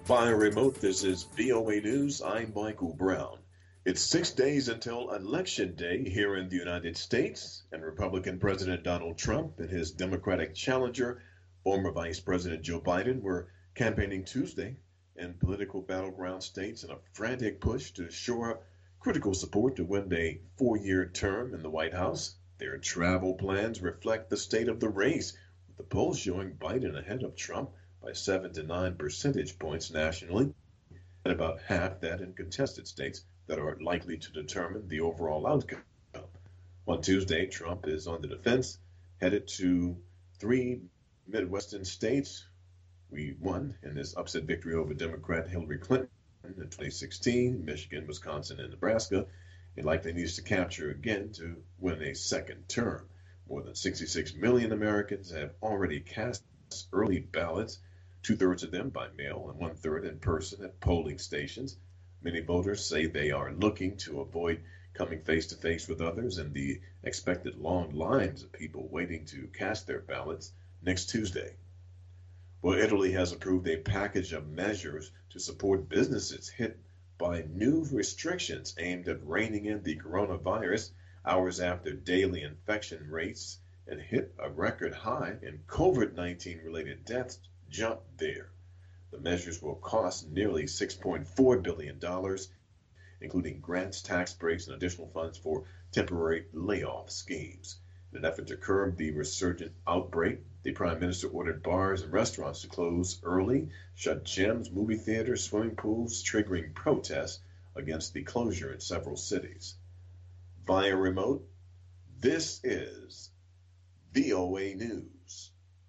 Via remote, this is VOA News. I'm Michael Brown. It's 6 days until Election Day here in the United States, and Republican President Donald Trump and his Democratic challenger, former Vice President Joe Biden, were campaigning Tuesday in political battleground states in a frantic push to shore up critical support to win a 4-year term in the White House. Their travel plans reflect the state of the race, with the polls showing Biden ahead of Trump by 7 to 9 percentage points nationally, and about half that in contested states that are likely to determine the overall outcome. On Tuesday, Trump is on the defense, headed to 3 Midwestern states. We won in his upset victory over Democrat Hillary Clinton in 2016, Michigan, Wisconsin, and Nebraska. He likely needs to capture again to win a second term. More than 66 million Americans have already cast early ballots, two-thirds of them by mail and one-third in person at polling stations. Many voters say they are looking to avoid coming face-to-face with others and the expected long lines of people waiting to cast their ballots next Tuesday. Well, Italy has approved a package of measures to support businesses hit by new restrictions aimed at reining in the coronavirus hours after daily infection rates and hit a record high in COVID-19 related deaths jumped there. The measures will cost nearly $6.4 billion, including grants, tax breaks, and additional funds for temporary layoff schemes. In an effort to curb the resurgent outbreak, the Prime Minister ordered bars and restaurants to close early, shut gyms, movie theaters, swimming pools, triggering protests against the closure in several cities. Via remote, this is VOA News.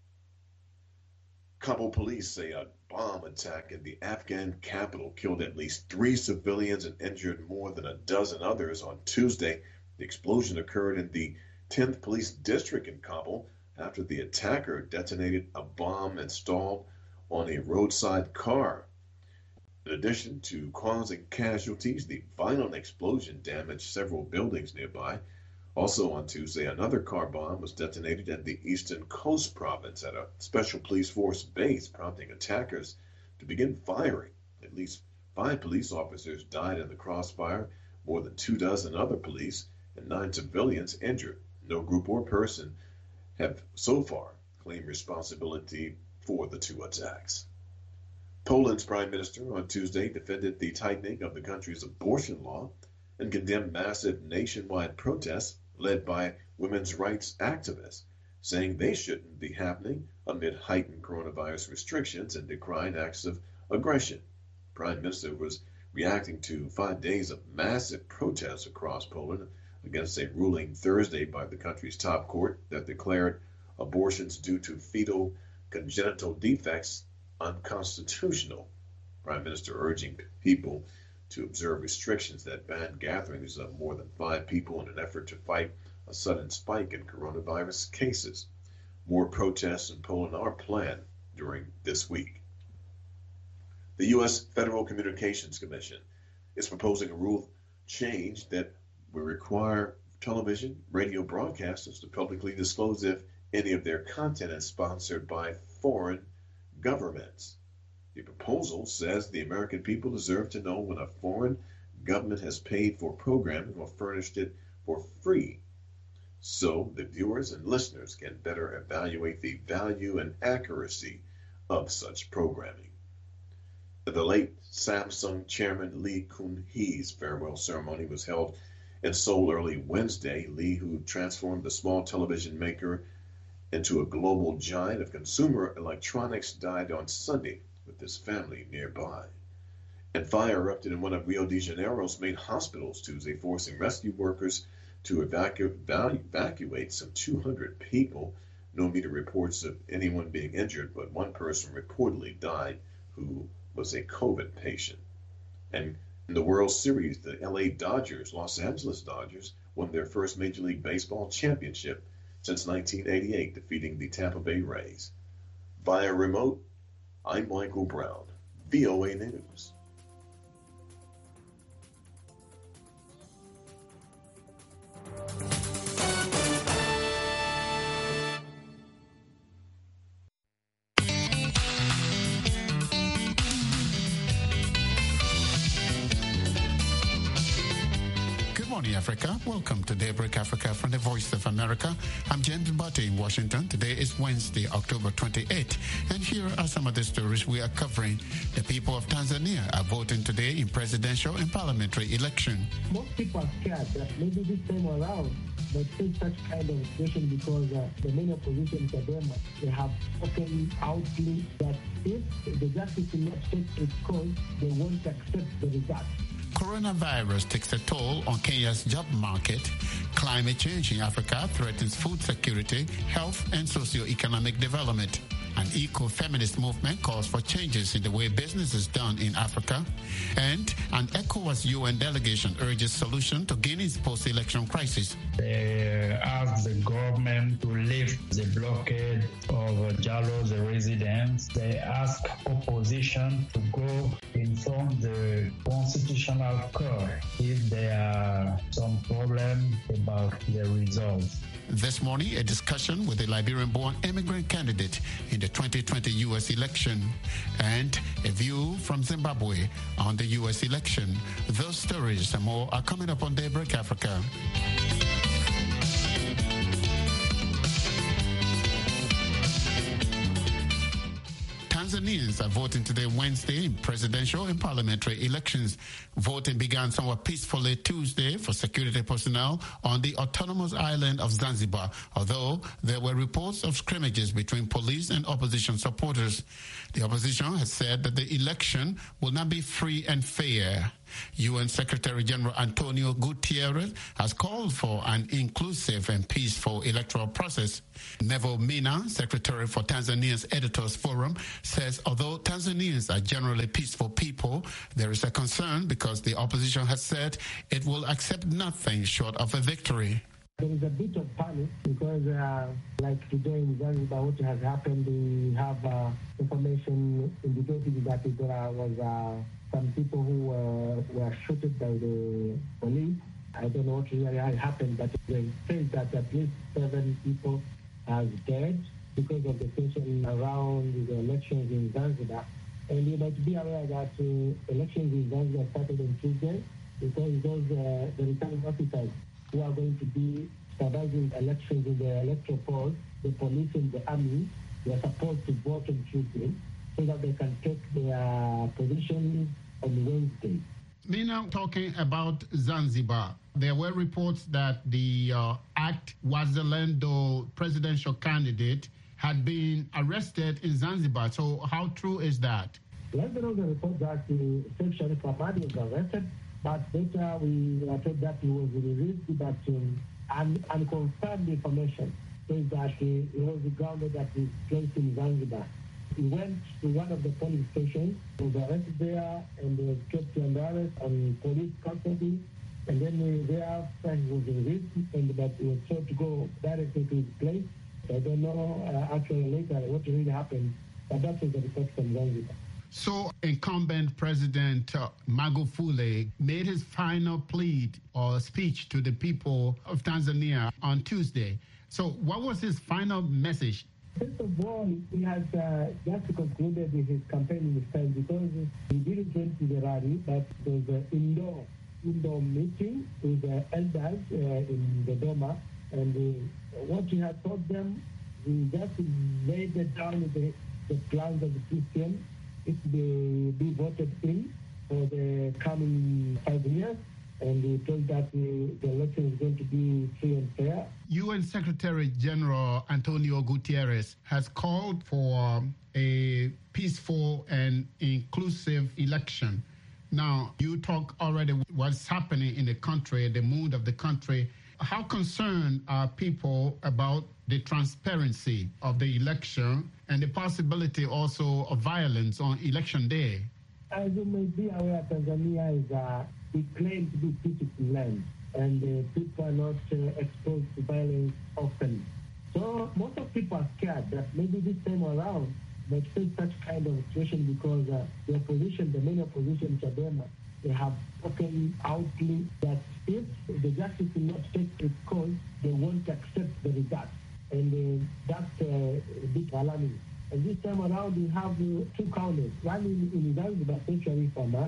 Kabul police say a bomb attack in the Afghan capital killed at least 3 civilians and injured more than a dozen others on Tuesday. The explosion occurred in the 10th Police District in Kabul after the attacker detonated a bomb installed on a roadside car. In addition to causing casualties, the violent explosion damaged several buildings nearby. Also on Tuesday, another car bomb was detonated in the Eastern Coast province at a special police force base, prompting attackers to begin firing. At least 5 police officers died in the crossfire, more than 24 other police, and 9 civilians injured. No group or person have so far claimed responsibility for the 2 attacks. Poland's prime minister on Tuesday defended the tightening of the country's abortion law and condemned massive nationwide protests led by women's rights activists, saying they shouldn't be happening amid heightened coronavirus restrictions and decrying acts of aggression. The Prime Minister was reacting to 5 days of massive protests across Poland against a ruling Thursday by the country's top court that declared abortions due to fetal congenital defects unconstitutional. Prime Minister urging people to observe restrictions that ban gatherings of more than 5 people in an effort to fight a sudden spike in coronavirus cases. More protests in Poland are planned during this week. The U.S. Federal Communications Commission is proposing a rule change that will require television, radio broadcasters to publicly disclose if any of their content is sponsored by foreign governments. The proposal says the American people deserve to know when a foreign government has paid for programming or furnished it for free, so the viewers and listeners can better evaluate the value and accuracy of such programming. The late Samsung chairman Lee Kun-hee's farewell ceremony was held in Seoul early Wednesday. Lee, who transformed the small television maker into a global giant of consumer electronics, died on Sunday with his family nearby. And fire erupted in one of Rio de Janeiro's main hospitals Tuesday, forcing rescue workers to evacuate some 200 people. No immediate reports of anyone being injured, but one person reportedly died who was a COVID patient. And in the World Series, the Los Angeles Dodgers, won their first Major League Baseball championship since 1988, defeating the Tampa Bay Rays. Via remote, I'm Michael Brown, VOA News. morning, Africa. Welcome to Daybreak Africa from the Voice of America. I'm James Butte in Washington. Today is Wednesday, October 28th. And here are some of the stories we are covering. The people of Tanzania are voting today in presidential and parliamentary election. Most people are scared that maybe this time around they face such kind of situation because the main opposition, Chadema, they have spoken outly that if the justice will not take its course, they won't accept the result. Coronavirus takes a toll on Kenya's job market. Climate change in Africa threatens food security, health, and socio-economic development. An eco-feminist movement calls for changes in the way business is done in Africa. And an ECOWAS UN delegation urges solution to Guinea's post-election crisis. They asked the government to lift the blockade of Jalo, the residents. They asked opposition to go inform the constitutional court if there are some problem about the results. This morning, a discussion with a Liberian-born immigrant candidate in the 2020 U.S. election and a view from Zimbabwe on the U.S. election. Those stories and more are coming up on Daybreak Africa. Tanzanians are voting today, Wednesday, in presidential and parliamentary elections. Voting began somewhat peacefully Tuesday for security personnel on the autonomous island of Zanzibar, although there were reports of scrimmages between police and opposition supporters. The opposition has said that the election will not be free and fair. UN Secretary General Antonio Guterres has called for an inclusive and peaceful electoral process. Neville Mina, Secretary for Tanzania's Editors Forum, says although Tanzanians are generally peaceful people, there is a concern because the opposition has said it will accept nothing short of a victory. There is a bit of panic because, like today in Zanzibar, what has happened, we have information indicating that there was some people who were shot by the police. I don't know what really happened, but they say that at least 7 people are dead because of the tension around the elections in Zanzibar. And you might be aware that elections in Zanzibar started on Tuesday because those the returning officers who are going to be supervising elections in the electoral polls, the police and the army, they are supposed to vote on Tuesday so that they can take their positions on Wednesday. Mina, talking about Zanzibar, there were reports that the Act Wazalendo presidential candidate had been arrested in Zanzibar. So how true is that? Let's know the report that Sheikh Sharif Hamad was arrested, but later we are told that he was released, but unconfirmed information says that he was grounded at his place in Zanzibar. He went to one of the police stations, was arrested there, and was kept under arrest on police custody. And then thereafter he was released, but he was told to go directly to his place. I don't know actually later what really happened, but that was the report from Zanzibar. So incumbent President Magufuli made his final plea or speech to the people of Tanzania on Tuesday. So what was his final message? First of all, he has just concluded with his campaign this time because he didn't went to the rally, but it was an indoor meeting with the elders in Dodoma. And what he had told them, he just laid it down the plans of the Christians if they be voted in for the coming 5 years. And he told that the election is going to be free and fair. UN Secretary General Antonio Guterres has called for a peaceful and inclusive election. Now, you talk already what's happening in the country, the mood of the country. How concerned are people about the transparency of the election and the possibility also of violence on election day? As you may be aware, Tanzania is we claim to be peaceful land, and people are not exposed to violence often. So most of people are scared that maybe this time around they face such kind of situation because the opposition, the main opposition, Chadema, they have spoken outly that if the justice will not take its course, they won't accept the result. And that's a bit alarming. And this time around, we have 2 counties, one in Zanzibar, Sheikh Sharif Hamad,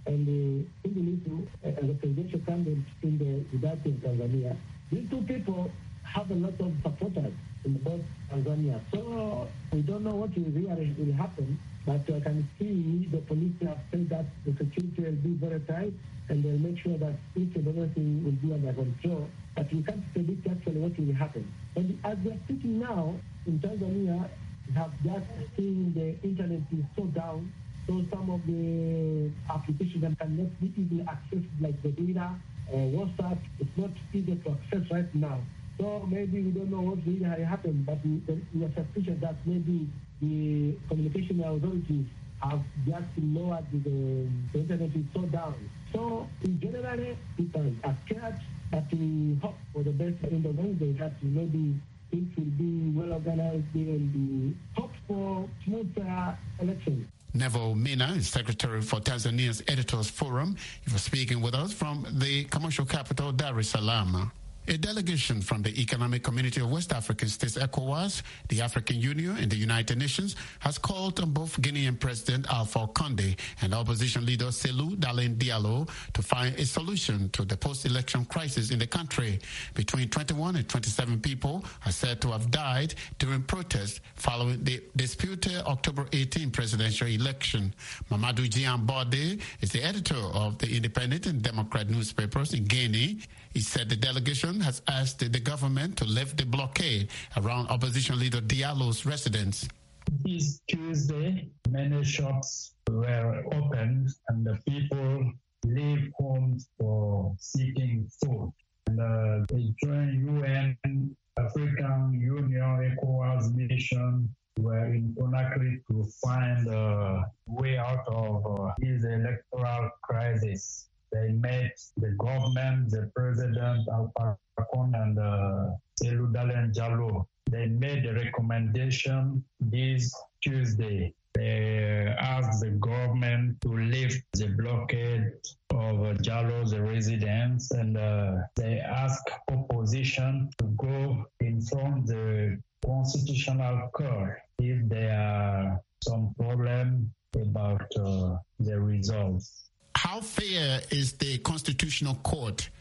and Tundu as a presidential candidate in the Udati in Tanzania. These two people have a lot of supporters in both Tanzania. So we don't know what will happen, but I can see the police have said that the security will be very tight and they'll make sure that each and everything will be under control. But we can't predict actually what will happen. And as we're speaking now, in Tanzania, we have just seen the internet is so down, so some of the applications that cannot be easily accessed, like the Twitter or WhatsApp, it's not easy to access right now. So maybe we don't know what really happened, but we are suspicious that maybe the communication authorities have just lowered the internet is so down. So in general, people are scared, but we hope for the best in the Wednesday that maybe things will be well organized and we hope for smooth elections. Neville Mina is Secretary for Tanzania's Editors Forum. He was speaking with us from the commercial capital, Dar es Salaam. A delegation from the Economic Community of West African States, ECOWAS, the African Union, and the United Nations has called on both Guinean President Alpha Conde and opposition leader Cellou Dalein Diallo to find a solution to the post-election crisis in the country. Between 21 and 27 people are said to have died during protests following the disputed October 18 presidential election. Mamadou Dian Bode is the editor of the Independent and Democrat newspapers in Guinea. He said the delegation has asked the government to lift the blockade around opposition leader Diallo's residence. This Tuesday, many shops were opened and the people leave homes for seeking food. And they joined UN, African Union, ECOWAS mission were in Conakry to find a way out of this electoral crisis. They met the government, the president, Alpha Conde, and Cellou Dalein Diallo. They made a recommendation this Tuesday. They asked the government to lift the blockade of Diallo's residence, and they asked opposition to go in front of the Constitutional Court if there are some problem about the results. How fair is the Constitutional Court?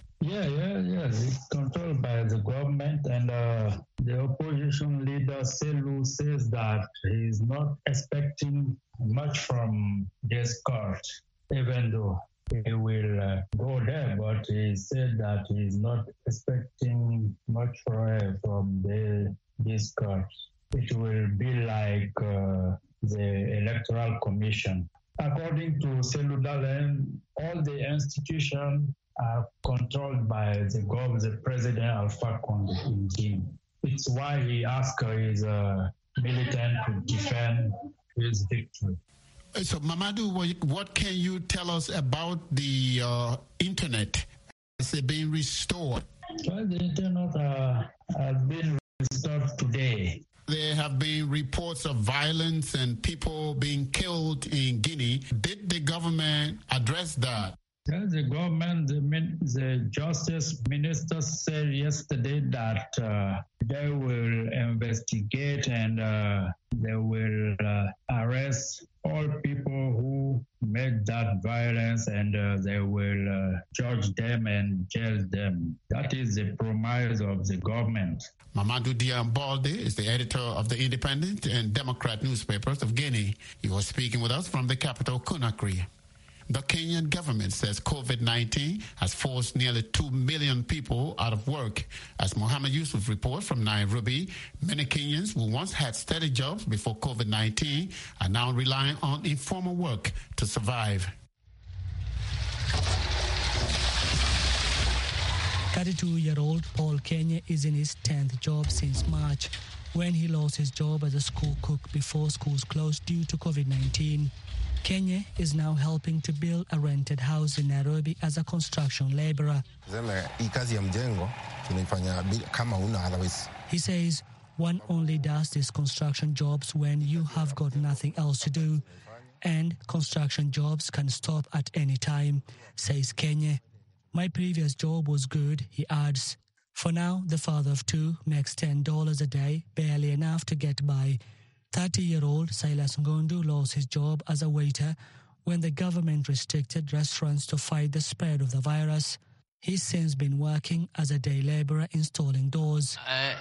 It's controlled by the government, and the opposition leader Cellou says that he's not expecting much from this court, even though he will go there, but he said that he's not expecting much from this court. It will be like the Electoral Commission. According to Cellou Dalein, all the institutions are controlled by the president Alpha Conde in Guinea. It's why he asked his militant to defend his victory. So, Mamadou, what can you tell us about the internet? Is it being restored? Well, the internet has been restored today. There have been reports of violence and people being killed in Guinea. Did the government address that? Well, the government, the justice minister said yesterday that they will investigate and they will arrest all people who made that violence, and they will judge them and jail them. That is the promise of the government. Mamadou Dian Bode is the editor of the Independent and Democrat newspapers of Guinea. He was speaking with us from the capital, Conakry. The Kenyan government says COVID-19 has forced nearly 2 million people out of work. As Mohammed Yusuf reports from Nairobi, many Kenyans who once had steady jobs before COVID-19 are now relying on informal work to survive. 32-year-old Paul Kenya is in his 10th job since March, when he lost his job as a school cook before schools closed due to COVID-19. Kenya is now helping to build a rented house in Nairobi as a construction laborer. He says one only does these construction jobs when you have got nothing else to do, and construction jobs can stop at any time, says Kenya. My previous job was good, he adds. For now, the father of two makes $10 a day, barely enough to get by. 30-year-old Silas Ngondu lost his job as a waiter when the government restricted restaurants to fight the spread of the virus. He's since been working as a day laborer installing doors.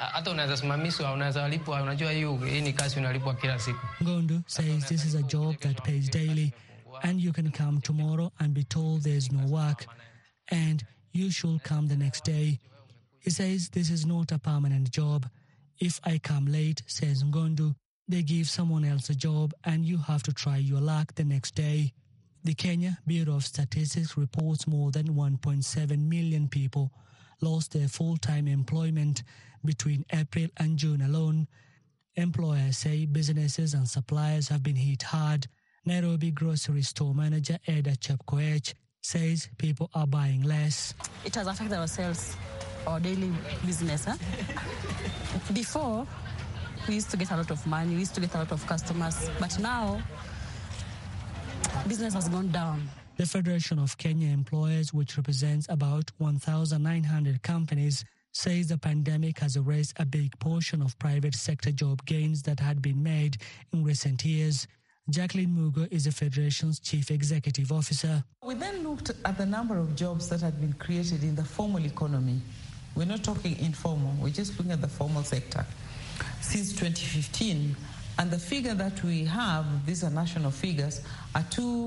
Ngondu says this is a job that pays daily, and you can come tomorrow and be told there's no work, and you should come the next day. He says this is not a permanent job. If I come late, says Ngondu, they give someone else a job and you have to try your luck the next day. The Kenya Bureau of Statistics reports more than 1.7 million people lost their full-time employment between April and June alone. Employers say businesses and suppliers have been hit hard. Nairobi grocery store manager Eda Chepkoech says people are buying less. It has affected our sales, our daily business. Before, we used to get a lot of money, we used to get a lot of customers, but now business has gone down. The Federation of Kenya Employers, which represents about 1,900 companies, says the pandemic has erased a big portion of private sector job gains that had been made in recent years. Jacqueline Mugo is the Federation's Chief Executive Officer. We then looked at the number of jobs that had been created in the formal economy. We're not talking informal, we're just looking at the formal sector since 2015. And the figure that we have, these are national figures, are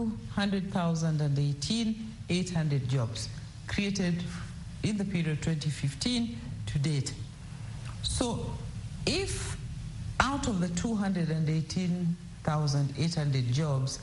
200,018, 800 jobs created in the period 2015 to date. So if out of the 218,800 jobs,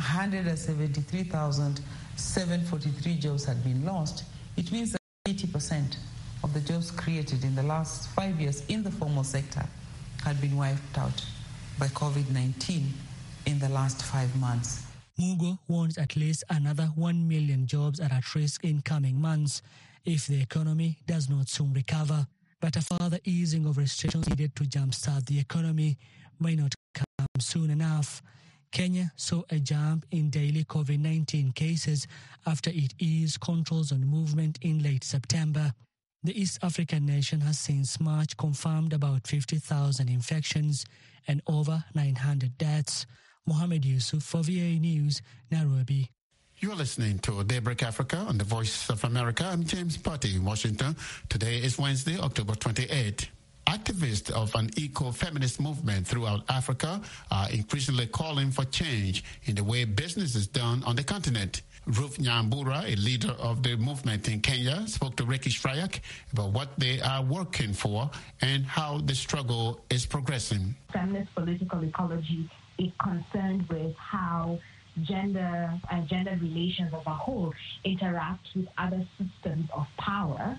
173,743 jobs had been lost, it means that 80% of the jobs created in the last 5 years in the formal sector had been wiped out by COVID-19 in the last 5 months. Mugo warns at least another 1 million jobs are at risk in coming months if the economy does not soon recover. But a further easing of restrictions needed to jumpstart the economy may not come soon enough. Kenya saw a jump in daily COVID-19 cases after it eased controls on movement in late September. The East African nation has since March confirmed about 50,000 infections and over 900 deaths. Mohammed Yusuf for VA News, Nairobi. You're listening to Daybreak Africa on the Voice of America. I'm James Putty in Washington. Today is Wednesday, October 28. Activists of an eco-feminist movement throughout Africa are increasingly calling for change in the way business is done on the continent. Ruth Nyambura, a leader of the movement in Kenya, spoke to Ricky Shrayak about what they are working for and how the struggle is progressing. Feminist political ecology is concerned with how gender and gender relations as a whole interact with other systems of power,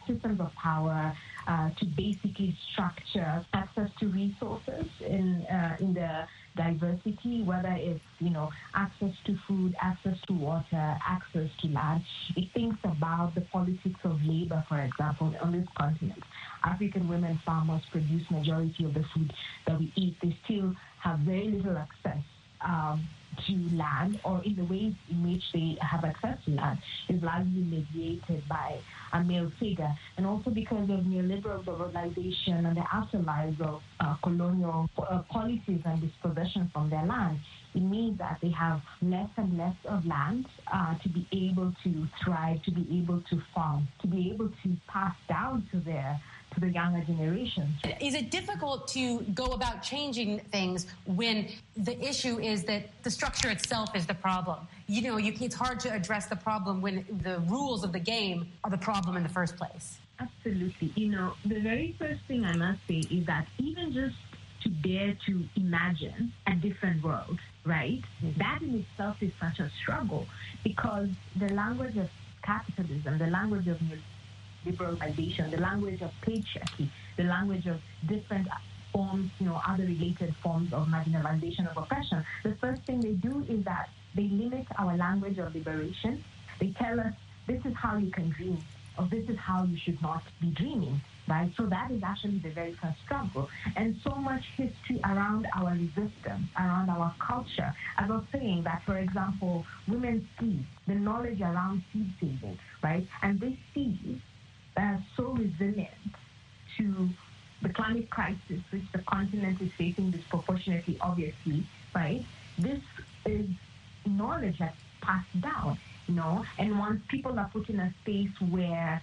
to basically structure access to resources in the diversity, whether it's access to food, access to water, access to land. It thinks about the politics of labor, for example, on this continent. African women farmers produce majority of the food that we eat. They still have very little access to land, or in the ways in which they have access to land is largely mediated by a male figure, and also because of neoliberal globalization and the afterlives of colonial policies and dispossession from their land. It means that they have less and less of land to be able to thrive, to be able to farm, to be able to pass down to the younger generations. Is it difficult to go about changing things when the issue is that the structure itself is the problem? It's hard to address the problem when the rules of the game are the problem in the first place. Absolutely. The very first thing I must say is that even just to dare to imagine a different world, right? Mm-hmm. That in itself is such a struggle, because the language of capitalism, the language of liberalization, the language of patriarchy, the language of different forms, other related forms of marginalization, of oppression, the first thing they do is that they limit our language of liberation. They tell us this is how you can dream, or this is how you should not be dreaming, right? So that is actually the very first struggle. And so much history around our resistance, around our culture. As I was saying that, for example, women's seeds, the knowledge around seed saving, right? And this seed are so resilient to the climate crisis, which the continent is facing disproportionately, obviously, right? This is knowledge that's passed down, and once people are put in a space where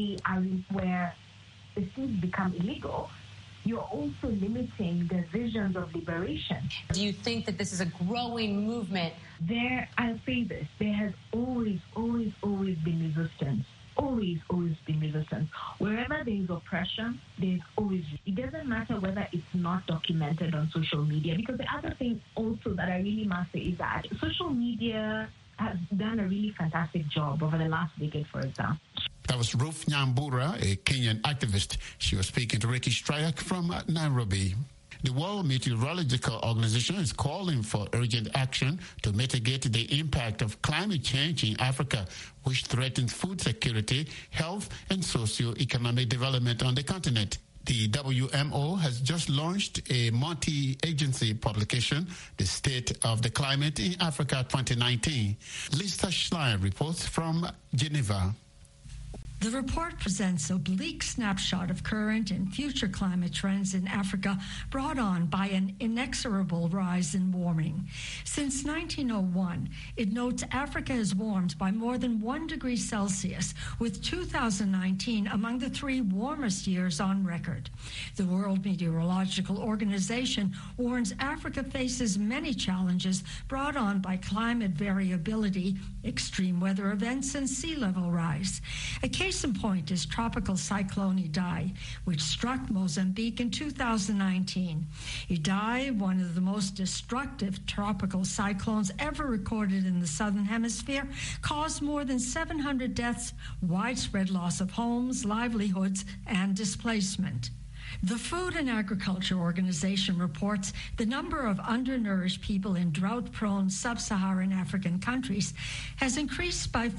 where the things become illegal, you're also limiting the visions of liberation. Do you think that this is a growing movement? I'll say this, there has always been resistance. Always been resistance. Wherever there is oppression, there's always, it doesn't matter whether it's not documented on social media, because the other thing also that I really must say is that social media has done a really fantastic job over the last decade, for example. That was Ruth Nyambura, a Kenyan activist. She was speaking to Ricky Stryak from Nairobi. The World Meteorological Organization is calling for urgent action to mitigate the impact of climate change in Africa, which threatens food security, health, and socio-economic development on the continent. The WMO has just launched a multi-agency publication, The State of the Climate in Africa 2019. Lisa Schlein reports from Geneva. The report presents a bleak snapshot of current and future climate trends in Africa brought on by an inexorable rise in warming. Since 1901, it notes Africa has warmed by more than 1 degree Celsius, with 2019 among the 3 warmest years on record. The World Meteorological Organization warns Africa faces many challenges brought on by climate variability, extreme weather events, and sea level rise. A case in point is Tropical Cyclone Idai, which struck Mozambique in 2019. Idai, one of the most destructive tropical cyclones ever recorded in the Southern Hemisphere, caused more than 700 deaths, widespread loss of homes, livelihoods, and displacement. The Food and Agriculture Organization reports the number of undernourished people in drought-prone sub-Saharan African countries has increased by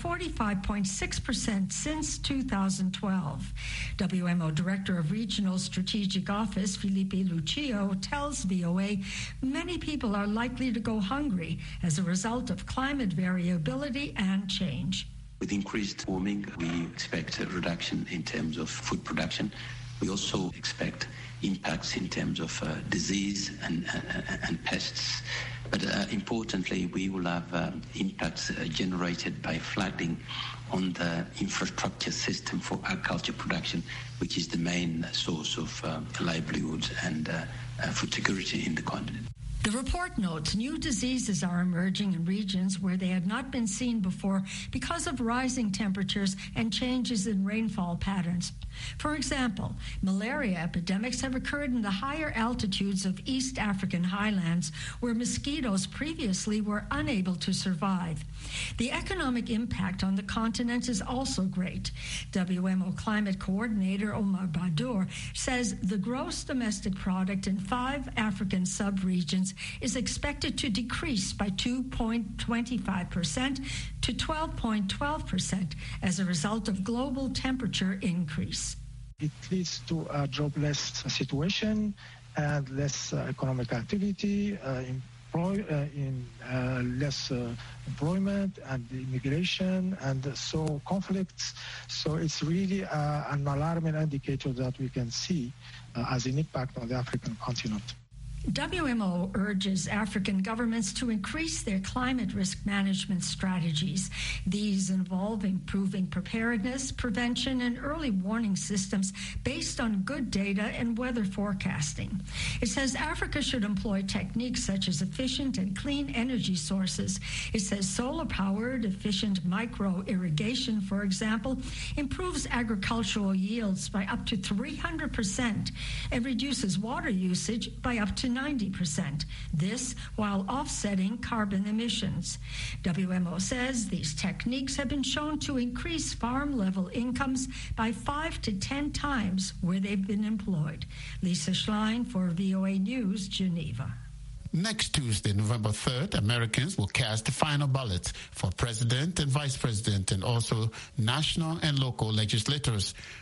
45.6% since 2012. WMO Director of Regional Strategic Office, Felipe Lucio, tells VOA many people are likely to go hungry as a result of climate variability and change. With increased warming, we expect a reduction in terms of food production. We also expect impacts in terms of disease and pests. But importantly, we will have impacts generated by flooding on the infrastructure system for agriculture production, which is the main source of livelihoods and food security in the continent. The report notes new diseases are emerging in regions where they had not been seen before because of rising temperatures and changes in rainfall patterns. For example, malaria epidemics have occurred in the higher altitudes of East African highlands, where mosquitoes previously were unable to survive. The economic impact on the continent is also great. WMO Climate Coordinator Omar Badour says the gross domestic product in 5 African sub-regions is expected to decrease by 2.25% to 12.12% as a result of global temperature increase. It leads to a jobless situation and less economic activity, less employment and immigration, and so conflicts. So it's really an alarming indicator that we can see as an impact on the African continent. WMO urges African governments to increase their climate risk management strategies. These involve improving preparedness, prevention, and early warning systems based on good data and weather forecasting. It says Africa should employ techniques such as efficient and clean energy sources. It says solar-powered, efficient micro-irrigation, for example, improves agricultural yields by up to 300% and reduces water usage by up to 90%. This while offsetting carbon emissions. WMO says these techniques have been shown to increase farm-level incomes by 5 to 10 times where they've been employed. Lisa Schlein for VOA News, Geneva. Next Tuesday, November 3rd, Americans will cast the final ballots for president and vice president and also national and local legislators.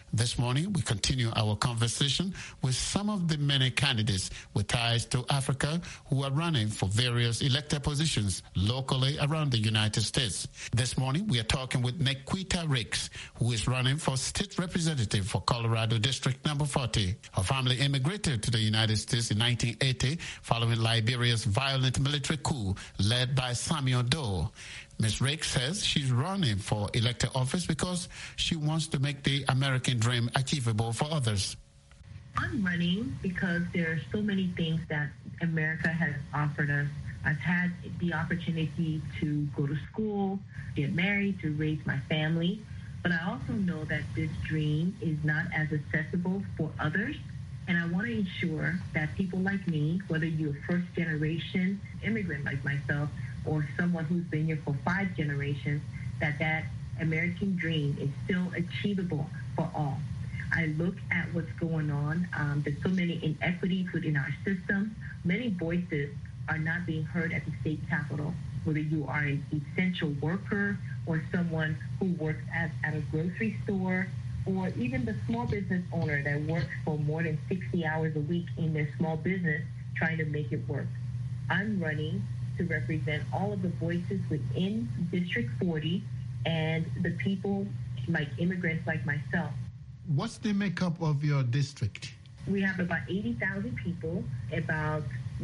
This morning, we continue our conversation with some of the many candidates with ties to Africa who are running for various elected positions locally around the United States. This morning, we are talking with Nequita Ricks, who is running for state representative for Colorado District Number 40. Her family immigrated to the United States in 1980 following Liberia's violent military coup led by Samuel Doe. Ms. Ricks says she's running for elected office because she wants to make the American dream achievable for others. I'm running because there are so many things that America has offered us. I've had the opportunity to go to school, get married, to raise my family, but I also know that this dream is not as accessible for others. And I want to ensure that people like me, whether you're a first-generation immigrant like myself or someone who's been here for 5 generations, that American dream is still achievable for all. I look at what's going on. There's so many inequities within our system. Many voices are not being heard at the state capitol, whether you are an essential worker or someone who works at a grocery store, or even the small business owner that works for more than 60 hours a week in their small business trying to make it work. I'm running to represent all of the voices within District 40 and the people like immigrants like myself. What's the makeup of your district? We have about 80,000 people. About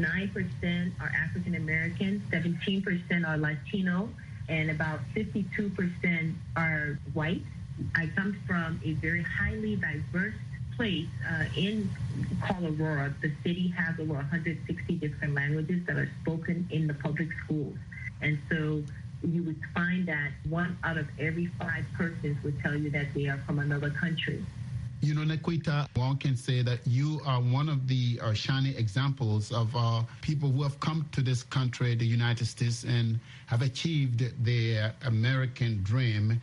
9% are African American, 17% are Latino, and about 52% are white. I come from a very highly diverse place in Colorado. The city has over 160 different languages that are spoken in the public schools. And so you would find that 1 out of every 5 persons would tell you that they are from another country. You know, Nequita, one can say that you are one of the shining examples of people who have come to this country, the United States, and have achieved their American dream.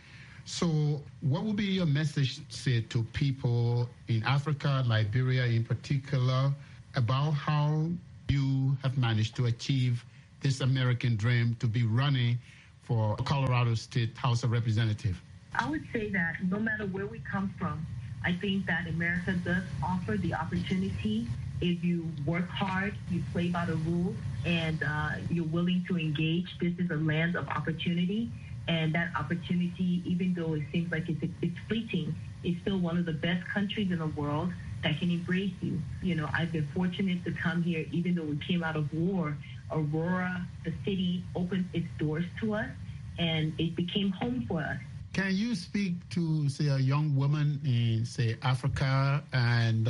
So what would be your message, say, to people in Africa, Liberia in particular, about how you have managed to achieve this American dream to be running for Colorado State House of Representatives? I would say that no matter where we come from, I think that America does offer the opportunity. If you work hard, you play by the rules, and you're willing to engage, this is a land of opportunity. And that opportunity, even though it seems like it's fleeting, is still one of the best countries in the world that can embrace you. You know, I've been fortunate to come here, even though we came out of war. Aurora, the city, opened its doors to us, and it became home for us. Can you speak to, say, a young woman in, say, Africa and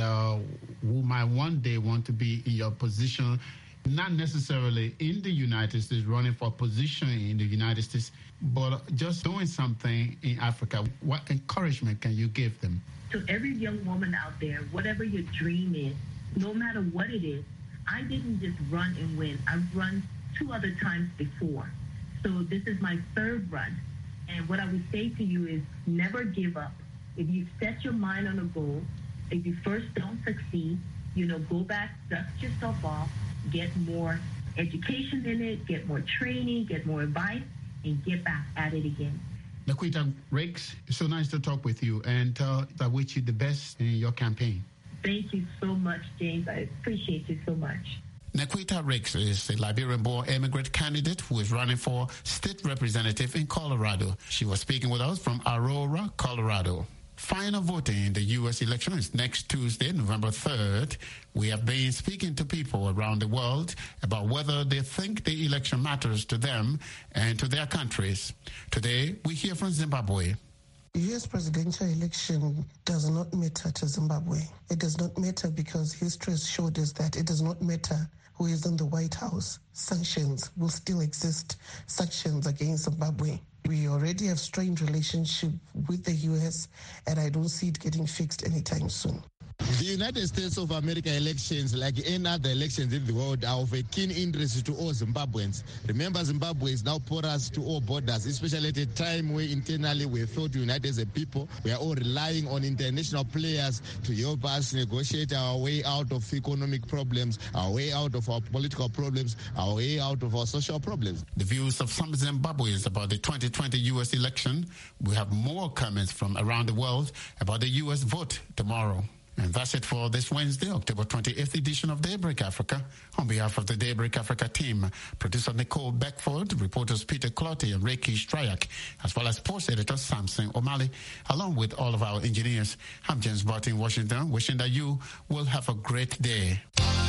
who might one day want to be in your position, not necessarily in the United States, running for a position in the United States, but just doing something in Africa? What encouragement can you give them? To every young woman out there, whatever your dream is, no matter what it is, I didn't just run and win. I've run 2 other times before. So this is my 3rd run. And what I would say to you is never give up. If you set your mind on a goal, if you first don't succeed, go back, dust yourself off, get more education in it, get more training, get more advice, and get back at it again. Nequita Ricks, it's so nice to talk with you, and I wish you the best in your campaign. Thank you so much, James. I appreciate you so much. Nequita Ricks is a Liberian-born immigrant candidate who is running for state representative in Colorado. She was speaking with us from Aurora, Colorado. Final voting in the U.S. election is next Tuesday, November 3rd. We have been speaking to people around the world about whether they think the election matters to them and to their countries. Today, we hear from Zimbabwe. The U.S. presidential election does not matter to Zimbabwe. It does not matter because history has showed us that it does not matter who is in the White House. Sanctions will still exist, sanctions against Zimbabwe. We already have strained relationship with the U.S., and I don't see it getting fixed anytime soon. The United States of America elections, like any other elections in the world, are of a keen interest to all Zimbabweans. Remember, Zimbabwe is now porous to all borders, especially at a time where internally we felt united as a people. We are all relying on international players to help us negotiate our way out of economic problems, our way out of our political problems, our way out of our social problems. The views of some Zimbabweans about the 2020 U.S. election. We have more comments from around the world about the U.S. vote tomorrow. And that's it for this Wednesday, October 28th edition of Daybreak Africa. On behalf of the Daybreak Africa team, producer Nicole Beckford, reporters Peter Clotty and Reiki Stryak, as well as sports editor Samson O'Malley, along with all of our engineers. I'm James Barton in Washington, wishing that you will have a great day.